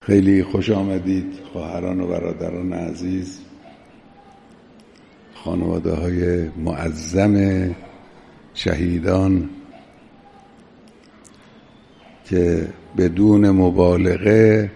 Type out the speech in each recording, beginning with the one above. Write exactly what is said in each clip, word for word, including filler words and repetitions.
خیلی خوش آمدید خواهران و برادران عزیز، خانواده های معظم شهیدان که بدون مبالغه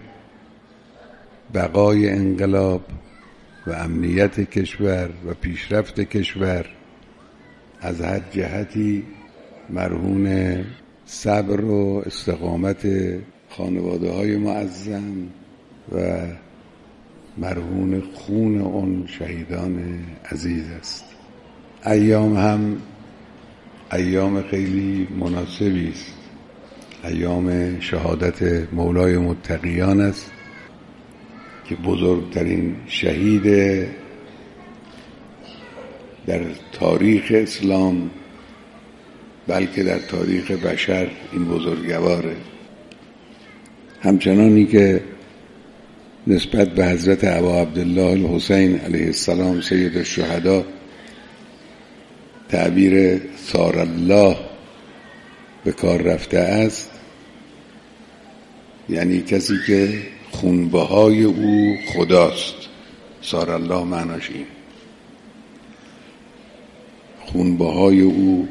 بقای انقلاب و امنیت کشور و پیشرفت کشور از هر جهتی مرهون صبر و استقامت خانواده های معظم و مرهون خون اون شهیدان عزیز است. ایام هم ایام خیلی مناسبی است، ایام شهادت مولای متقیان است که بزرگترین شهید در تاریخ اسلام بلکه در تاریخ بشر این بزرگواره. همچنانی که نسبت به حضرت ابا عبدالله الحسین علیه السلام سید الشهدا تعبیر ثار الله به کار رفته است، یعنی کسی که خونبهای او خداست. ثار الله معناش این، خونبهای او،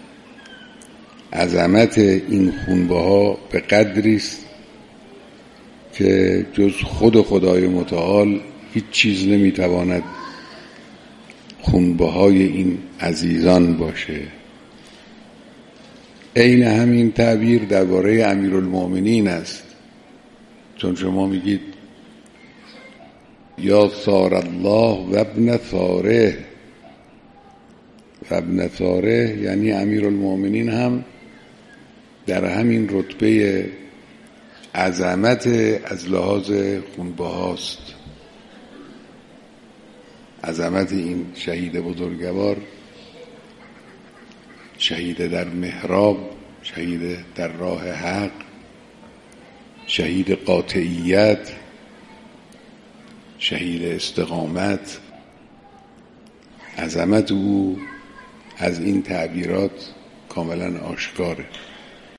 عظمت این خونبها به قدری است که جز خود خدای متعال هیچ چیز نمیتواند خونبهای این عزیزان باشه. عین همین تعبیر درباره امیرالمؤمنین است، چون شما میگید یا ثار الله و ابن ثاره، و ابن ثاره یعنی امیرالمؤمنین هم در همین رتبه عظمت از لحاظ خونبهاست. عظمت این شهید بزرگوار، شهید در محراب، شهید در راه حق، شهید قاطعیت، شهید استقامت، عظمت او از این تعبیرات کاملا آشکاره.